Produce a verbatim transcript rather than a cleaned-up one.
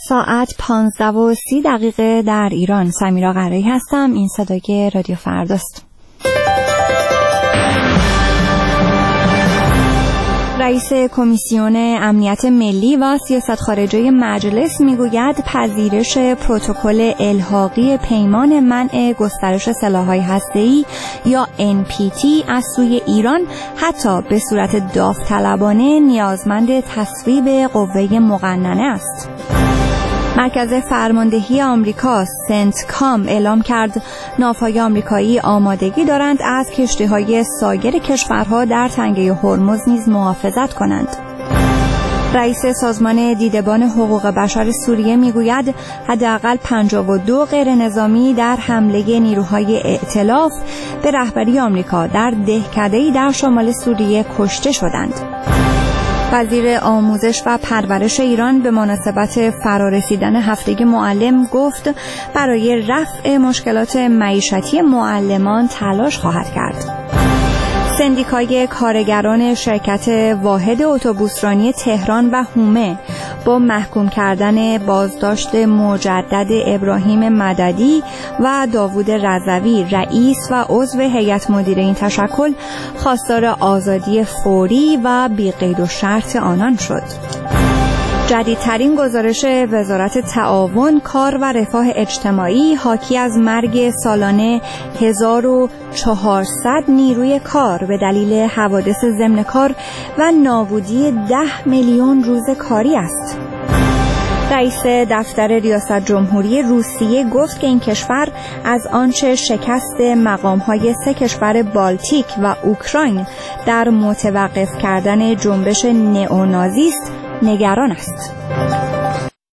ساعت پانزده و سی دقیقه در ایران. سمیرا قرایی هستم. این صدای رادیو فرداست. رئیس کمیسیون امنیت ملی و سیاست خارجی مجلس میگوید پذیرش پروتکل الحاقی پیمان منع گسترش سلاح‌های هسته‌ای یا ان پی تی از سوی ایران حتی به صورت داوطلبانه نیازمند تصویب قوه مقننه است. مرکز فرماندهی آمریکا سنتکام اعلام کرد ناوهای آمریکایی آمادگی دارند از کشتی‌های سایر کشورها در تنگه هرمز نیز محافظت کنند. رئیس سازمان دیدبان حقوق بشر سوریه میگوید حداقل پنجاه و دو غیر نظامی در حمله نیروهای ائتلاف به رهبری آمریکا در دهکده‌ای در شمال سوریه کشته شدند. وزیر آموزش و پرورش ایران به مناسبت فرارسیدن هفته معلم گفت برای رفع مشکلات معیشتی معلمان تلاش خواهد کرد. سندیکای کارگران شرکت واحد اتوبوسرانی تهران و هومه با محکوم کردن بازداشت مجدد ابراهیم مددی و داوود رضوی رئیس و عضو هیئت مدیره این تشکل خواستار آزادی فوری و بی قید و شرط آنان شد. جدیدترین گزارش وزارت تعاون، کار و رفاه اجتماعی حاکی از مرگ سالانه هزار و چهارصد نیروی کار به دلیل حوادث ضمن کار و نابودی ده میلیون روز کاری است. رئیس دفتر ریاست جمهوری روسیه گفت که این کشور از آنچه شکست مقام‌های سه کشور بالتیک و اوکراین در متوقف کردن جنبش نئونازی است نگران است.